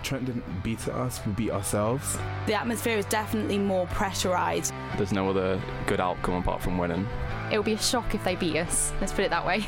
Trent didn't beat us, we beat ourselves. The atmosphere is definitely more pressurised. There's no other good outcome apart from winning. It would be a shock if they beat us, let's put it that way.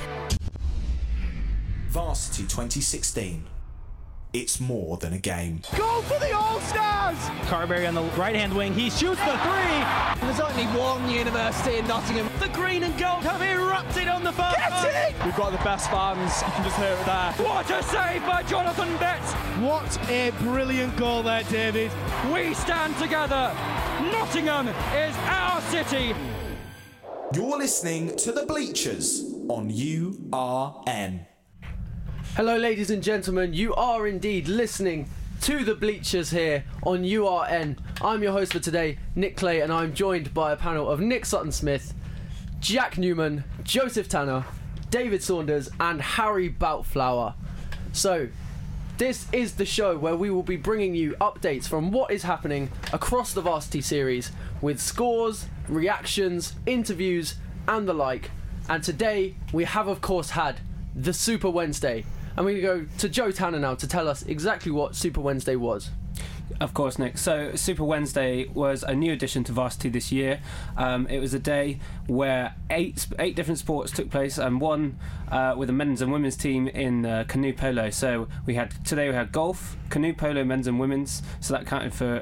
Varsity 2016. It's more than a game. Goal for the All-Stars! Carberry on the right-hand wing, he shoots the three! There's only one university in Nottingham. The green and gold have erupted on the far side! We've got the best fans, you can just hear it there. What a save by Jonathan Betts! What a brilliant goal there, David. We stand together! Nottingham is our city! You're listening to The Bleachers on URN. Hello ladies and gentlemen, you are indeed listening to The Bleachers here on URN. I'm your host for today, Nick Clay, and I'm joined by a panel of Nick Sutton-Smith, Jack Newman, Joseph Tanner, David Saunders and Harry Boutflower. So, this is the show where we will be bringing you updates from what is happening across the Varsity series with scores, reactions, interviews and the like. And today we have of course had the Super Wednesday. I'm going to go to Joe Tanner now to tell us exactly what Super Wednesday was. Of course, Nick. So Super Wednesday was a new addition to Varsity this year. It was a day where eight different sports took place, and one with a men's and women's team in canoe polo. So today we had golf, canoe polo, men's and women's. So that counted for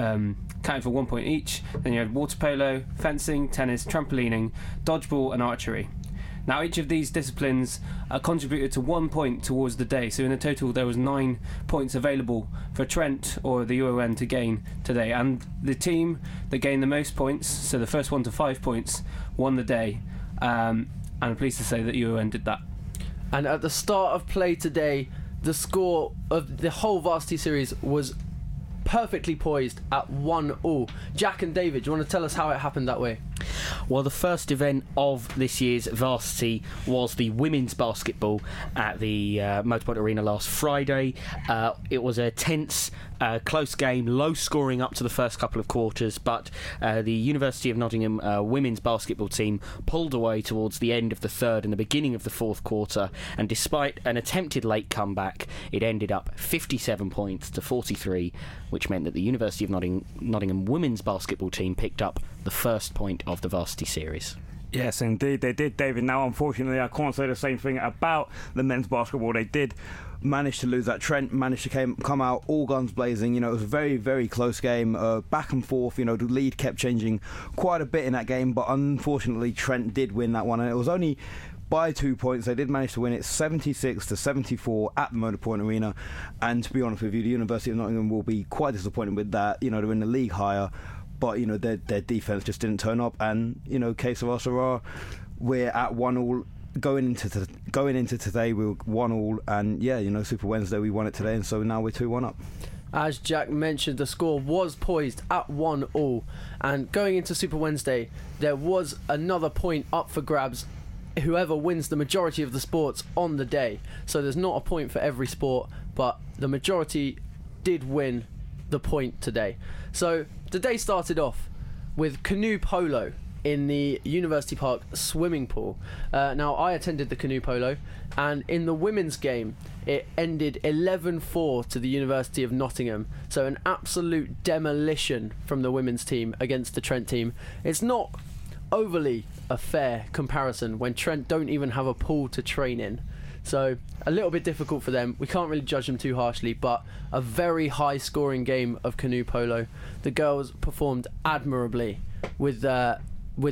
1 point each. Then you had water polo, fencing, tennis, trampolining, dodgeball, and archery. Now, each of these disciplines contributed to 1 point towards the day, so in a total there was 9 points available for Trent or the UON to gain today. And the team that gained the most points, so the first one to 5 points, won the day. And I'm pleased to say that UON did that. And at the start of play today, the score of the whole Varsity series was perfectly poised at 1-1. Jack and David, do you want to tell us how it happened that way? Well, the first event of this year's Varsity was the women's basketball at the Motorpoint Arena last Friday. It was a tense, close game, low scoring up to the first couple of quarters, but the University of Nottingham women's basketball team pulled away towards the end of the third and the beginning of the fourth quarter, and despite an attempted late comeback, it ended up 57 points to 43, which meant that the University of Nottingham women's basketball team picked up the first point of the Varsity series. Yes, indeed they did, David. Now, unfortunately, I can't say the same thing about the men's basketball. They did manage to lose that. Trent managed to come out all guns blazing. You know, it was a very, very close game, back and forth. You know, the lead kept changing quite a bit in that game, but unfortunately, Trent did win that one, and it was only by 2 points. They did manage to win it 76-74 at the Motorpoint Arena. And to be honest with you, the University of Nottingham will be quite disappointed with that. You know, they're in the league higher, but you know their defence just didn't turn up. And you know, case of Arsenal, we're at 1-1 going into today. We were 1-1, and yeah, you know, Super Wednesday we won it today, and so now we're 2-1 up. As Jack mentioned, the score was poised at 1-1, and going into Super Wednesday, there was another point up for grabs. Whoever wins the majority of the sports on the day. So there's not a point for every sport, but the majority did win the point today. So the day started off with canoe polo in the University Park swimming pool. Now, I attended the canoe polo, and in the women's game, it ended 11-4 to the University of Nottingham. So an absolute demolition from the women's team against the Trent team. It's not overly a fair comparison when Trent don't even have a pool to train in, so a little bit difficult for them. We can't really judge them too harshly, but a very high scoring game of canoe polo. The girls performed admirably with the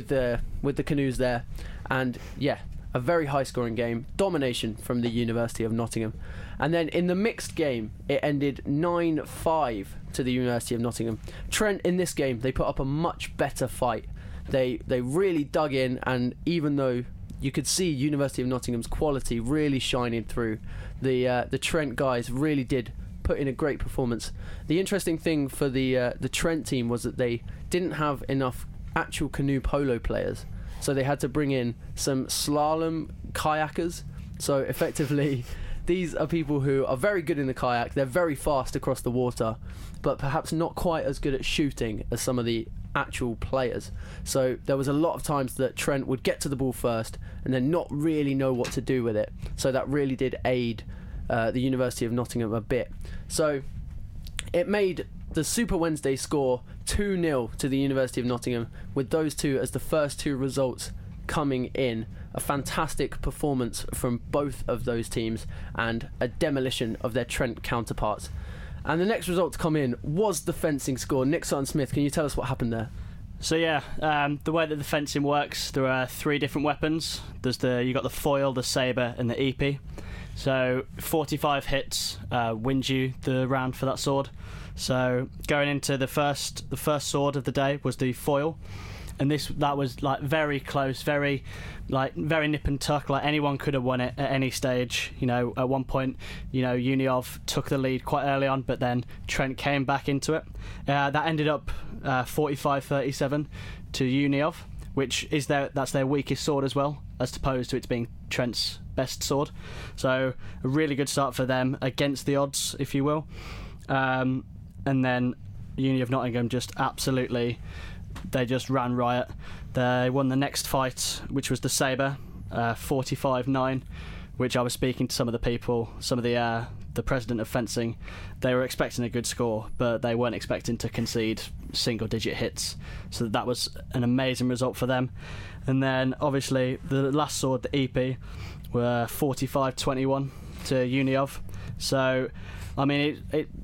canoes there, and yeah, a very high scoring game, domination from the University of Nottingham. And then in the mixed game, it ended 9-5 to the University of Nottingham. Trent in this game, they put up a much better fight. They really dug in, and even though you could see University of Nottingham's quality really shining through, the Trent guys really did put in a great performance. The interesting thing for the Trent team was that they didn't have enough actual canoe polo players, so they had to bring in some slalom kayakers. So effectively, these are people who are very good in the kayak. They're very fast across the water, but perhaps not quite as good at shooting as some of the actual players. So there was a lot of times that Trent would get to the ball first and then not really know what to do with it. So that really did aid the University of Nottingham a bit. So It made the Super Wednesday score 2-0 to the University of Nottingham, with those two as the first two results coming in. A fantastic performance from both of those teams and a demolition of their Trent counterparts. And the next result to come in was the fencing score. Nick Sutton-Smith, can you tell us what happened there? So the way that the fencing works, there are 3 different weapons. You got the foil, the sabre and the EP. So 45 hits wins you the round for that sword. So going into the first sword of the day was the foil, and that was like very close, very nip and tuck. Like anyone could have won it at any stage. At one point, Uniov took the lead quite early on, but then Trent came back into it. That ended up 45-37 to Uniov, which is that's their weakest sword as well, as opposed to it being Trent's best sword. So a really good start for them against the odds, if you will. And then Uni of Nottingham just ran riot. They won the next fight, which was the sabre, 45-9, which I was speaking to some of the people, the president of fencing. They were expecting a good score, but they weren't expecting to concede single-digit hits. So that was an amazing result for them. And then, obviously, the last sword, the EP, were 45-21 to Uniov. So, I mean,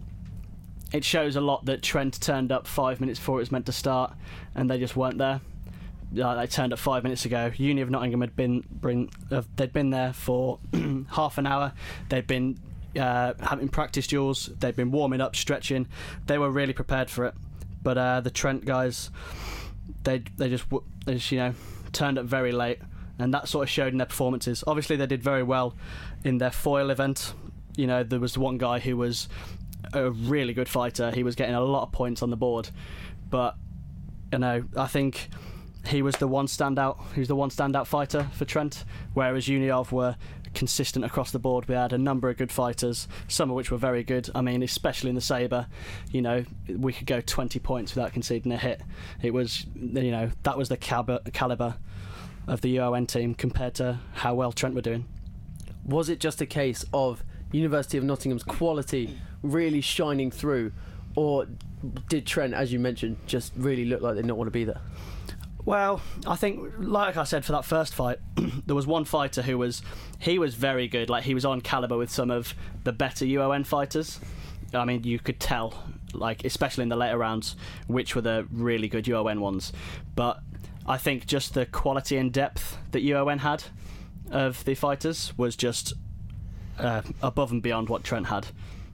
it shows a lot that Trent turned up 5 minutes before it was meant to start, and they just weren't there. They turned up 5 minutes ago. Uni of Nottingham they'd been there for half an hour. They'd been having practice duels. They'd been warming up, stretching. They were really prepared for it. But the Trent guys, they just turned up very late, and that sort of showed in their performances. Obviously, they did very well in their foil event. There was one guy who was a really good fighter. He was getting a lot of points on the board, but I think he was the one standout. He was the one standout fighter for Trent, whereas Uniov were consistent across the board. We had a number of good fighters, some of which were very good. I mean, especially in the sabre, we could go 20 points without conceding a hit. It was, that was the calibre of the UON team compared to how well Trent were doing. Was it just a case of University of Nottingham's quality really shining through, or did Trent, as you mentioned, just really look like they didn't want to be there? Well, I think, like I said, for that first fight, there was one fighter who was very good. Like, he was on calibre with some of the better UON fighters. I mean, you could tell, like, especially in the later rounds, which were the really good UON ones. But I think just the quality and depth that UON had of the fighters was just above and beyond what Trent had.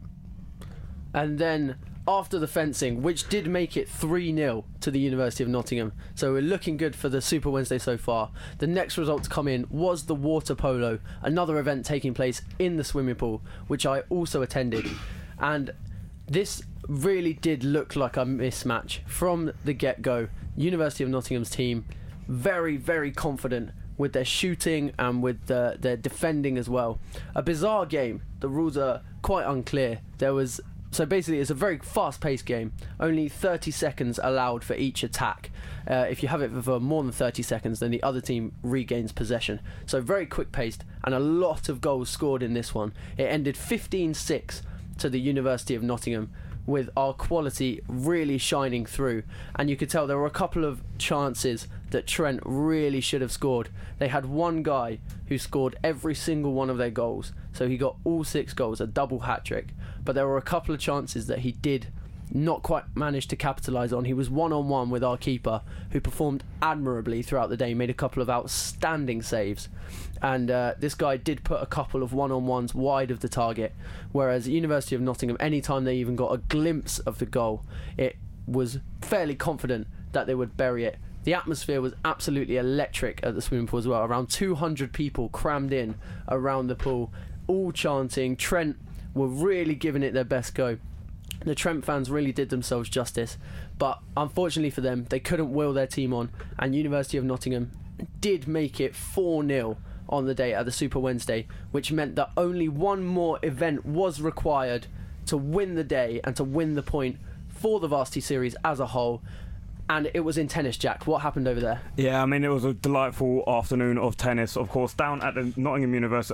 And then after the fencing, which did make it 3-0 to the University of Nottingham, so we're looking good for the Super Wednesday so far. The next result to come in was the water polo, another event taking place in the swimming pool, which I also attended. And this really did look like a mismatch from the get-go. University of Nottingham's team, very, very confident with their shooting and with their defending as well. A bizarre game. The rules are quite unclear. So basically, it's a very fast-paced game. Only 30 seconds allowed for each attack. If you have it for more than 30 seconds, then the other team regains possession. So very quick-paced, and a lot of goals scored in this one. It ended 15-6 to the University of Nottingham, with our quality really shining through. And you could tell there were a couple of chances that Trent really should have scored. They had one guy who scored every single one of their goals, so he got all 6 goals, a double hat-trick. But there were a couple of chances that he did not quite manage to capitalise on. He was one-on-one with our keeper, who performed admirably throughout the day, made a couple of outstanding saves. And this guy did put a couple of one-on-ones wide of the target, whereas at University of Nottingham, anytime they even got a glimpse of the goal, it was fairly confident that they would bury it. The atmosphere was absolutely electric at the swimming pool as well. Around 200 people crammed in around the pool, all chanting. Trent were really giving it their best go. The Trent fans really did themselves justice, but unfortunately for them, they couldn't will their team on, and University of Nottingham did make it 4-0 on the day at the Super Wednesday, which meant that only one more event was required to win the day and to win the point for the Varsity Series as a whole. And it was in tennis, Jack. What happened over there? Yeah, I mean, it was a delightful afternoon of tennis. Of course, down at the Nottingham University,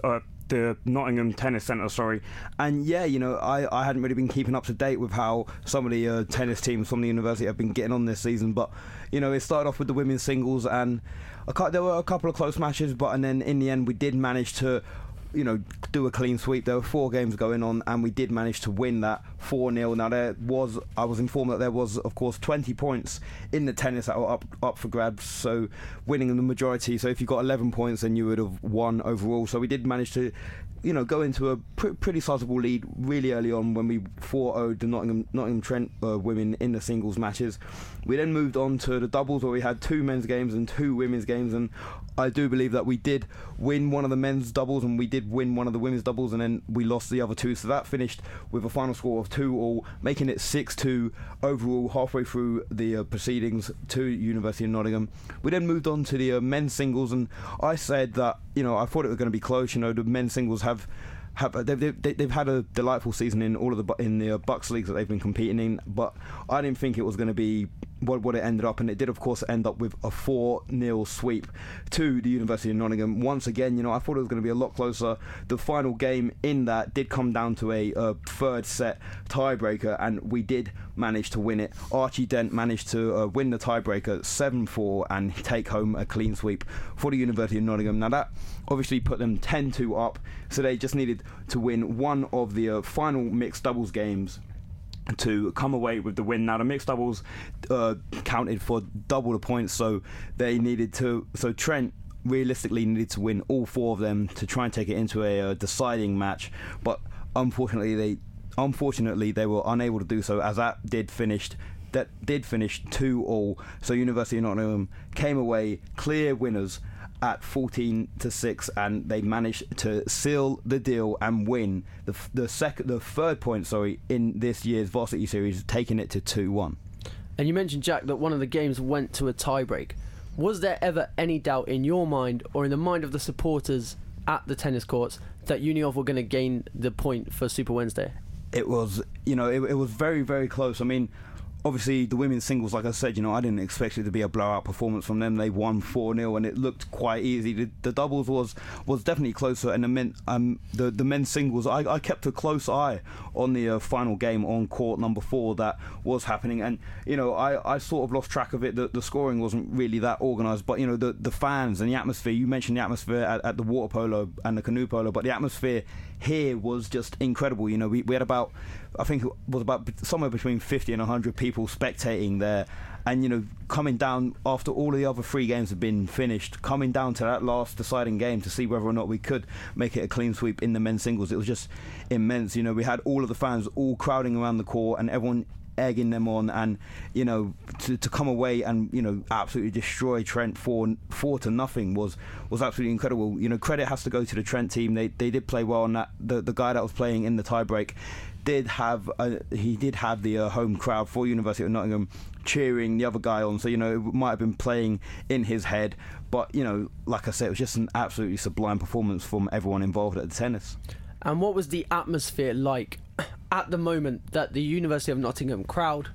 the Nottingham Tennis Centre, and yeah, you know, I hadn't really been keeping up to date with how some of the tennis teams from the university have been getting on this season, but you know, it started off with the women's singles, and there were a couple of close matches, and then in the end we did manage to, you know, do a clean sweep. There were 4 games going on, and we did manage to win that 4-0. Now I was informed that there was, of course, 20 points in the tennis that were up for grabs, so winning the majority. So if you got 11 points, then you would have won overall. So we did manage to, you know, go into a pretty sizable lead really early on when we 4-0'd the Nottingham Trent women in the singles matches. We then moved on to the doubles, where we had 2 men's games and 2 women's games, and I do believe that we did win one of the men's doubles and we did win one of the women's doubles, and then we lost the other 2. So that finished with a final score of 2-2, making it 6-2 overall halfway through the proceedings to University of Nottingham. We then moved on to the men's singles, and I said that, you know, I thought it was going to be close. You know, the men's singles they've had a delightful season in all of the Bucks leagues that they've been competing in, but I didn't think it was going to be what it ended up, and it did of course end up with a 4-0 sweep to the University of Nottingham. Once again, you know, I thought it was going to be a lot closer. The final game in that did come down to a third set tiebreaker, and we did manage to win it. Archie Dent managed to win the tiebreaker 7-4 and take home a clean sweep for the University of Nottingham. Now that obviously put them 10-2 up, so they just needed to win one of the final mixed doubles games to come away with the win. Now the mixed doubles counted for double the points, so Trent realistically needed to win all 4 of them to try and take it into a deciding match, but unfortunately they were unable to do so, as that did finish 2-2. So University of Nottingham came away clear winners at 14-6, and they managed to seal the deal and win the third point in this year's varsity series, taking it to 2-1. And you mentioned, Jack, that one of the games went to a tiebreak. Was there ever any doubt in your mind or in the mind of the supporters at the tennis courts that Uniov were going to gain the point for Super Wednesday? It was, you know, it was very, very close. I mean, obviously the women's singles, like I said, you know, I didn't expect it to be a blowout performance from them. They won 4-0 and it looked quite easy. The doubles was definitely closer, and the men's singles, I kept a close eye on the final game on court number 4 that was happening, and you know, I sort of lost track of it. The scoring wasn't really that organised, but you know, the fans and the atmosphere. You mentioned the atmosphere at the water polo and the canoe polo, but the atmosphere here was just incredible. You know, we had about, I think it was about somewhere between 50 and 100 people spectating there, and you know, coming down after all of the other 3 games had been finished, coming down to that last deciding game to see whether or not we could make it a clean sweep in the men's singles. It was just immense. You know, we had all of the fans all crowding around the court and everyone egging them on, and you know, to come away and, you know, absolutely destroy Trent 4-0 was absolutely incredible. You know, credit has to go to the Trent team. They did play well, and that the guy that was playing in the tiebreak did have the home crowd for University of Nottingham cheering the other guy on, so you know, it might have been playing in his head, but you know, like I said, it was just an absolutely sublime performance from everyone involved at the tennis. And what was the atmosphere like at the moment that the University of Nottingham crowd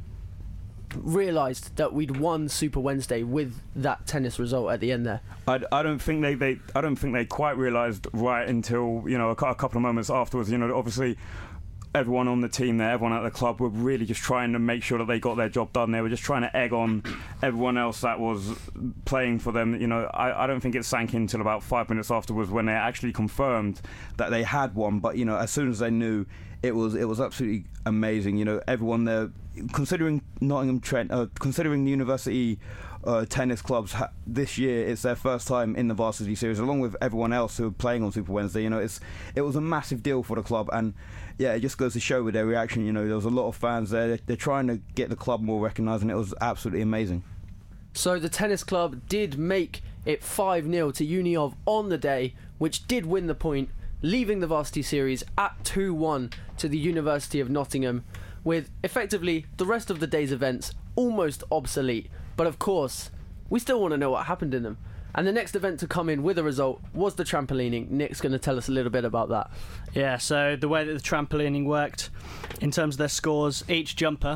realised that we'd won Super Wednesday with that tennis result at the end there? I don't think they quite realised right until, you know, a couple of moments afterwards. You know, obviously everyone on the team there, everyone at the club, were really just trying to make sure that they got their job done. They were just trying to egg on everyone else that was playing for them. You know, I don't think it sank in until about 5 minutes afterwards when they actually confirmed that they had won. But you know, as soon as they knew, it was absolutely amazing. You know, everyone there, considering Nottingham Trent, considering the university tennis clubs this year, it's their first time in the varsity series, along with everyone else who are playing on Super Wednesday. You know, it was a massive deal for the club, and yeah, it just goes to show with their reaction. You know, there was a lot of fans there. They're trying to get the club more recognised, and it was absolutely amazing. So the tennis club did make it 5-0 to Uniov on the day, which did win the point, leaving the varsity series at 2-1 to the University of Nottingham, with effectively the rest of the day's events almost obsolete. But of course, we still want to know what happened in them. And the next event to come in with a result was the trampolining. Nick's going to tell us a little bit about that. Yeah, so the way that the trampolining worked, in terms of their scores, each jumper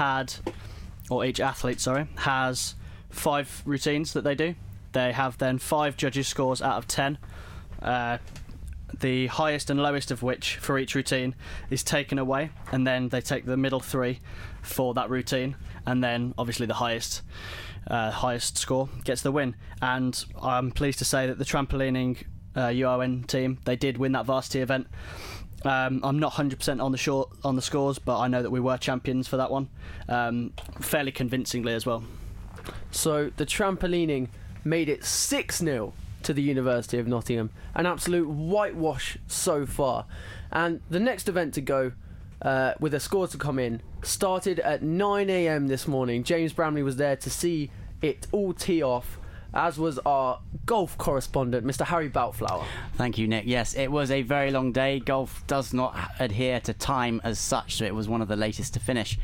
each athlete, has 5 routines that they do. They have then 5 judges' scores out of 10. the highest and lowest of which for each routine is taken away, and then they take the middle 3 for that routine, and then obviously the highest score gets the win. And I'm pleased to say that the trampolining UON team, they did win that varsity event. I'm not 100% on the scores, but I know that we were champions for that one, fairly convincingly as well. So the trampolining made it 6-0 to the University of Nottingham. An absolute whitewash so far. And the next event to go, with a score to come in, started at 9 a.m. this morning. James Bramley was there to see it all tee off, as was our golf correspondent, Mr. Harry Boutflower. Thank you, Nick. Yes, it was a very long day. Golf does not adhere to time as such, so it was one of the latest to finish.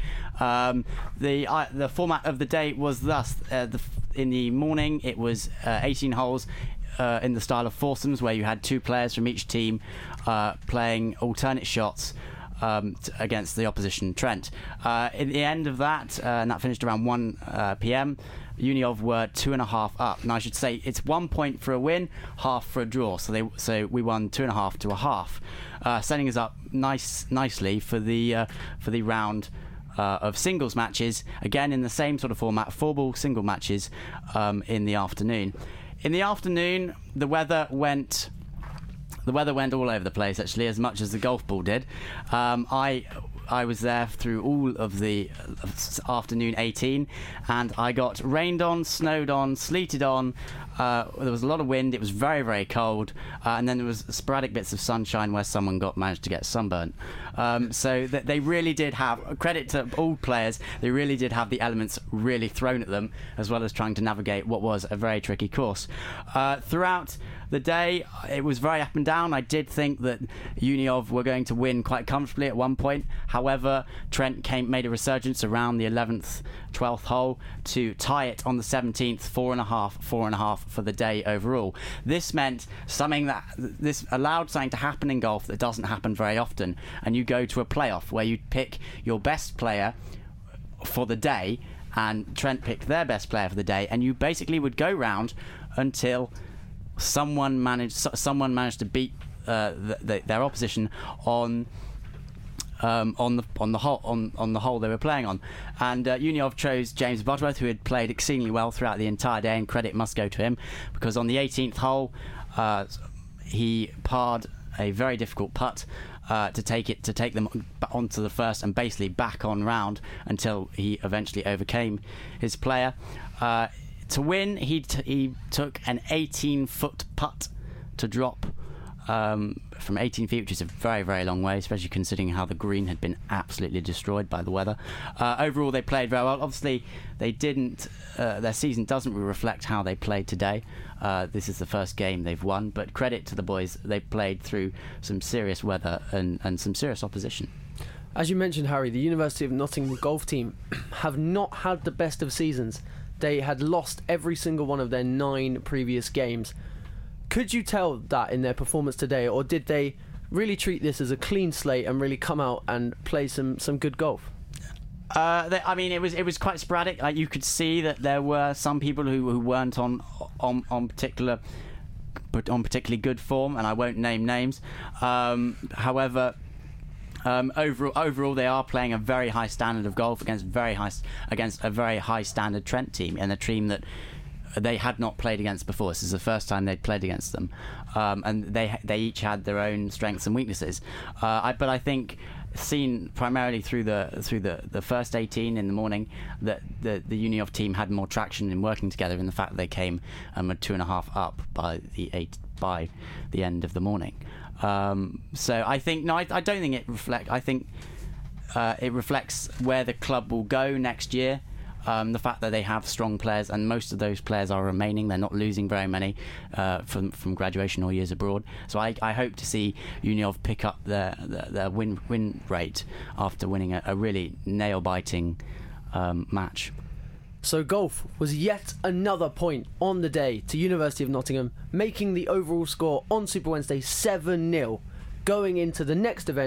The format of the day was thus: in the morning, it was 18 holes in the style of foursomes, where you had 2 players from each team playing alternate shots against the opposition Trent. At the end of that, and that finished around 1 p.m, Uniov were 2.5 up. And I should say it's 1 point for a win, half for a draw. So we won 2.5 to a half, setting us up nicely for the round of singles matches. Again, in the same sort of format, 4-ball single matches in the afternoon. In the afternoon, the weather went all over the place, actually, as much as the golf ball did. I was there through all of the afternoon 18, and I got rained on, snowed on, sleeted on. There was a lot of wind. It was very, very cold, and then there was sporadic bits of sunshine where someone managed to get sunburnt. So they really did have, credit to all players, they really did have the elements really thrown at them, as well as trying to navigate what was a very tricky course. Throughout the day, it was very up and down. I did think that Uniov were going to win quite comfortably at one point. However, Trent made a resurgence around the 11th, 12th hole to tie it on the 17th, 4.5 for the day overall. This meant this allowed something to happen in golf that doesn't happen very often, and you go to a playoff where you pick your best player for the day, and Trent picked their best player for the day, and you basically would go round until someone managed to beat their opposition on the hole they were playing on. And Uniov chose James Butterworth, who had played exceedingly well throughout the entire day, and credit must go to him, because on the 18th hole he parred a very difficult putt to take them onto the first and basically back on round until he eventually overcame his player. To win, he took an 18-foot putt to drop from 18 feet, which is a very, very long way, especially considering how the green had been absolutely destroyed by the weather. Overall, they played very well. Obviously, they didn't. Their season doesn't reflect how they played today. This is the first game they've won, but credit to the boys. They played through some serious weather and some serious opposition. As you mentioned, Harry, the University of Nottingham golf team have not had the best of seasons. They had lost every single one of their 9 previous games. Could you tell that in their performance today, or did they really treat this as a clean slate and really come out and play some good golf? It was quite sporadic. You could see that there were some people who weren't on particularly good form, and I won't name names. However, overall, they are playing a very high standard of golf against a very high standard Trent team, and a team that they had not played against before. This is the first time they'd played against them, and they each had their own strengths and weaknesses. But I think, seen primarily through the first 18 in the morning, that the Uniov team had more traction in working together, in the fact that they came at 2.5 up by the end of the morning. So I think I don't think it reflects. I think it reflects where the club will go next year. The fact that they have strong players, and most of those players are remaining. They're not losing very many from graduation or years abroad. So I hope to see Uniov pick up their win rate after winning a really nail-biting match. So golf was yet another point on the day to University of Nottingham, making the overall score on Super Wednesday 7-0, going into the next event,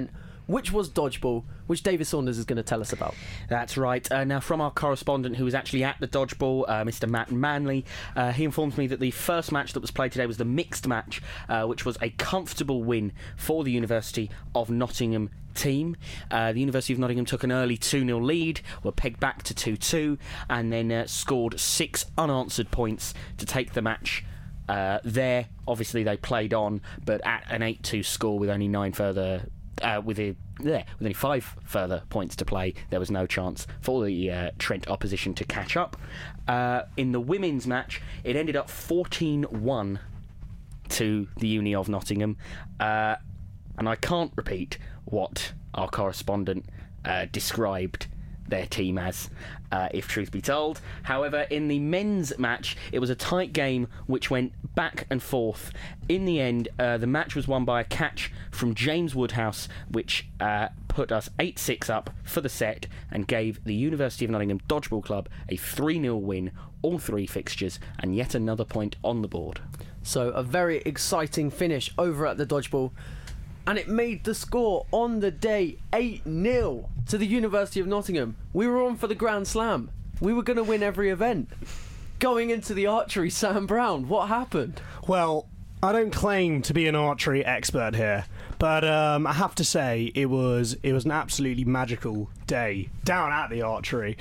which was dodgeball, which David Saunders is going to tell us about. That's right. Now, from our correspondent who was actually at the dodgeball, Mr. Matt Manley, he informs me that the first match that was played today was the mixed match, which was a comfortable win for the University of Nottingham team. The University of Nottingham took an early 2-0 lead, were pegged back to 2-2, and then scored 6 unanswered points to take the match there. Obviously, they played on, but at an 8-2 score with only 9 further... with only 5 further points to play, there was no chance for the Trent opposition to catch up. In the women's match, it ended up 14-1 to the Uni of Nottingham, and I can't repeat what our correspondent described their team as, if truth be told. However, in the men's match, it was a tight game which went back and forth. In the end, the match was won by a catch from James Woodhouse, which put us 8-6 up for the set and gave the University of Nottingham Dodgeball Club a 3-0 win, all 3 fixtures, and yet another point on the board. So a very exciting finish over at the dodgeball, and it made the score on the day 8-0 to the University of Nottingham. We were on for the Grand Slam. We were going to win every event. Going into the archery, Sam Brown, what happened? Well, I don't claim to be an archery expert here, but I have to say it was an absolutely magical day down at the archery.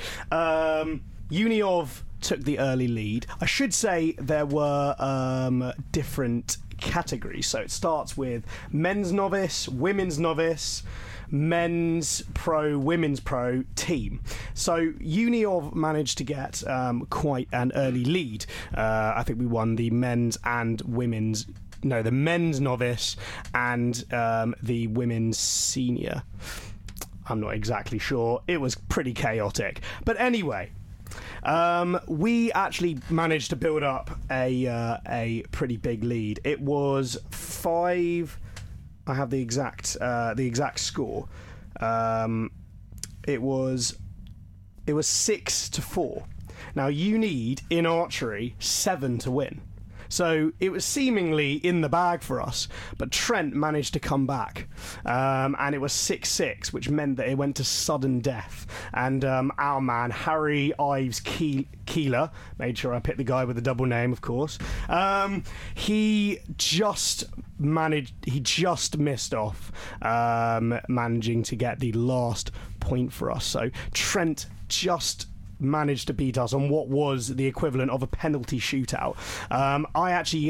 Uni of took the early lead. I should say there were different categories. So it starts with men's novice, women's novice, men's pro, women's pro team. So Uni of managed to get quite an early lead. I think we won the men's and women's. No, the men's novice and the women's senior. I'm not exactly sure. It was pretty chaotic. But anyway, we actually managed to build up a pretty big lead. It was 5. I have the exact score. It was 6-4. Now you need in archery 7 to win. So it was seemingly in the bag for us, but Trent managed to come back, and it was 6-6, which meant that it went to sudden death. And our man, Harry Ives Keeler, made sure I picked the guy with the double name, of course, he just missed off, managing to get the last point for us. So Trent just managed to beat us on what was the equivalent of a penalty shootout. I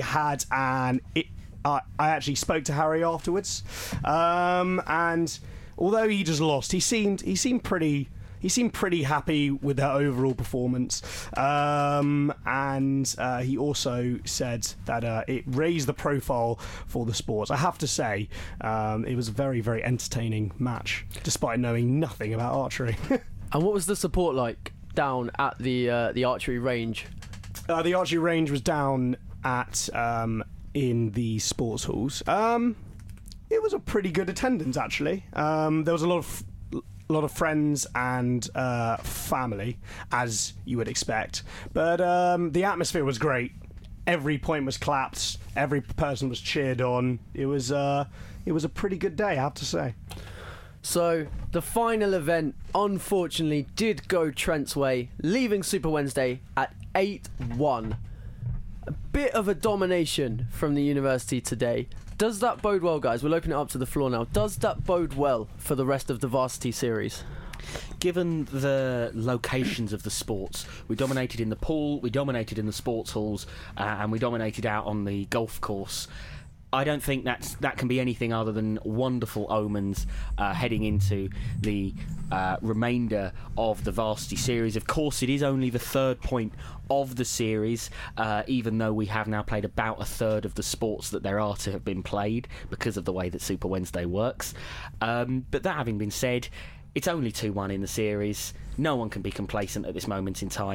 actually spoke to Harry afterwards, and although he just lost, he seemed pretty happy with their overall performance, and he also said that it raised the profile for the sports. I have to say, it was a very, very entertaining match, despite knowing nothing about archery. And what was the support like down at the archery range? The archery range was down at in the sports halls. It was a pretty good attendance, actually. There was a lot of friends and family, as you would expect. But the atmosphere was great. Every point was clapped. Every person was cheered on. It was a pretty good day, I have to say. So, the final event, unfortunately, did go Trent's way, leaving Super Wednesday at 8-1. A bit of a domination from the university today. Does that bode well, guys? We'll open it up to the floor now. Does that bode well for the rest of the varsity series? Given the locations of the sports, we dominated in the pool, we dominated in the sports halls, and we dominated out on the golf course. I don't think that can be anything other than wonderful omens heading into the remainder of the varsity series. Of course, it is only the 3rd point of the series, even though we have now played about a third of the sports that there are to have been played because of the way that Super Wednesday works. But that having been said, it's only 2-1 in the series. No one can be complacent at this moment in time.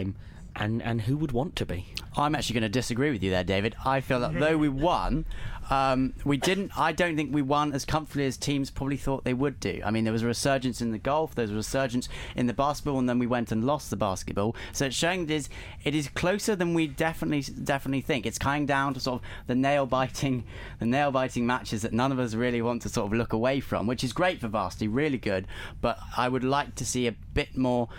And who would want to be? I'm actually going to disagree with you there, David. I feel that though we won, we didn't. I don't think we won as comfortably as teams probably thought they would do. I mean, there was a resurgence in the golf, there was a resurgence in the basketball, and then we went and lost the basketball. So it's showing it is closer than we definitely think. It's coming down to sort of the nail biting matches that none of us really want to sort of look away from, which is great for varsity, really good. But I would like to see a bit more.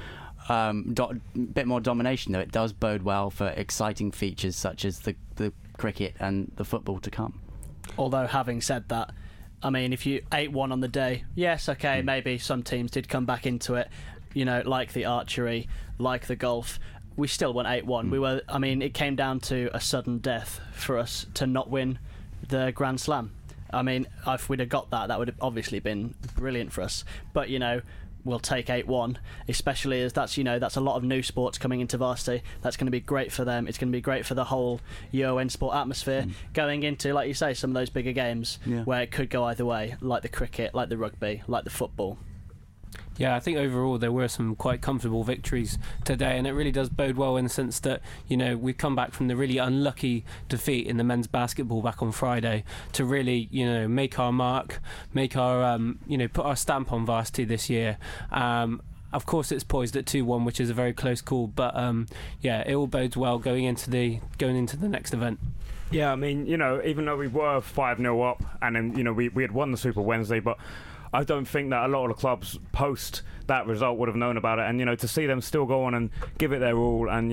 Bit more domination, though. It does bode well for exciting features such as the cricket and the football to come. Although, having said that, I mean, if you 8-1 on the day, yes, okay, maybe some teams did come back into it, you know, like the archery, like the golf. We still won 8-1. It came down to a sudden death for us to not win the Grand Slam. I mean, if we'd have got that would have obviously been brilliant for us. But, you know, we'll take 8-1, especially as that's a lot of new sports coming into varsity. That's going to be great for them. It's going to be great for the whole UON sport atmosphere going into, like you say, some of those bigger games where it could go either way, like the cricket, like the rugby, like the football. Yeah, I think overall there were some quite comfortable victories today, and it really does bode well in the sense that, you know, we've come back from the really unlucky defeat in the men's basketball back on Friday to really, you know, make our mark, make our, put our stamp on varsity this year. Of course, it's poised at 2-1, which is a very close call, but it all bodes well going into the next event. Yeah, I mean, you know, even though we were 5-0 up, and then, you know, we had won the Super Wednesday, but I don't think that a lot of the clubs post that result would have known about it. And, you know, to see them still go on and give it their all, and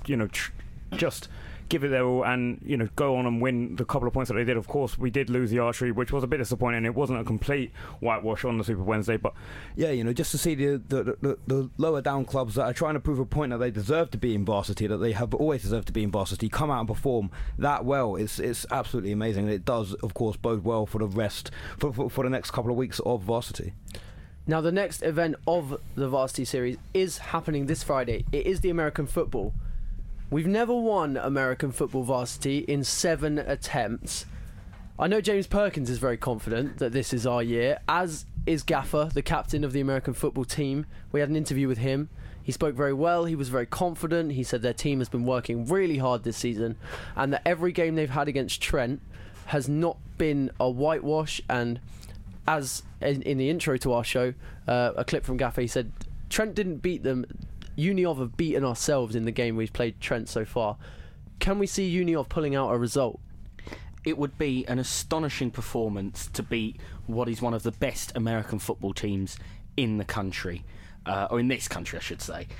just give it their all, and, you know, go on and win the couple of points that they did. Of course, we did lose the archery, which was a bit disappointing. It wasn't a complete whitewash on the Super Wednesday, but yeah, you know, just to see the lower down clubs that are trying to prove a point that they deserve to be in varsity, that they have always deserved to be in varsity, come out and perform that well. It's absolutely amazing, and it does, of course, bode well for the rest for the next couple of weeks of varsity. Now, the next event of the varsity series is happening this Friday. It is the American football. We've never won American football varsity in 7 attempts. I know James Perkins is very confident that this is our year, as is Gaffer, the captain of the American football team. We had an interview with him. He spoke very well. He was very confident. He said their team has been working really hard this season, and that every game they've had against Trent has not been a whitewash. And as in the intro to our show, a clip from Gaffer, he said Trent didn't beat them. Uniov have beaten ourselves in the game we've played Trent so far. Can we see Uniov pulling out a result? It would be an astonishing performance to beat what is one of the best American football teams in the country, or in this country, I should say.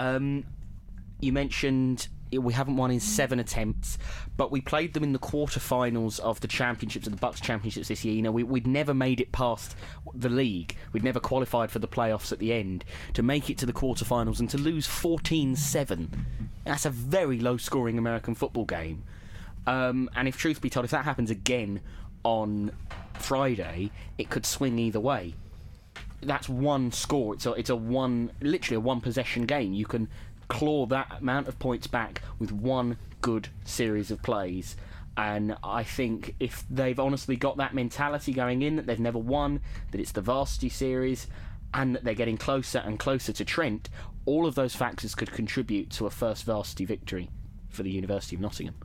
You mentioned we haven't won in 7 attempts, but we played them in the quarterfinals of the championships, of the Bucks Championships this year. You know, we'd never made it past the league. We'd never qualified for the playoffs at the end. To make it to the quarterfinals and to lose 14-7, that's a very low-scoring American football game. And if truth be told, if that happens again on Friday, it could swing either way. That's one score. It's literally a one-possession game. You can claw that amount of points back with one good series of plays, and I think if they've honestly got that mentality going in, that they've never won, that it's the varsity series, and that they're getting closer and closer to Trent, all of those factors could contribute to a first varsity victory for the University of Nottingham.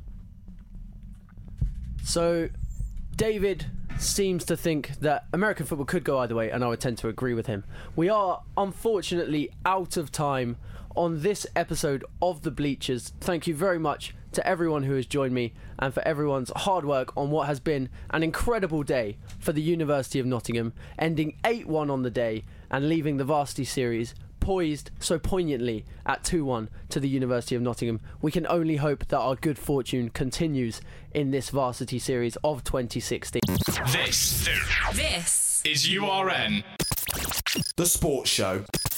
So David seems to think that American football could go either way, and I would tend to agree with him. We are unfortunately out of time on this episode of The Bleachers. Thank you very much to everyone who has joined me, and for everyone's hard work on what has been an incredible day for the University of Nottingham, ending 8-1 on the day and leaving the varsity series poised so poignantly at 2-1 to the University of Nottingham. We can only hope that our good fortune continues in this varsity series of 2016. This is URN, the sports show.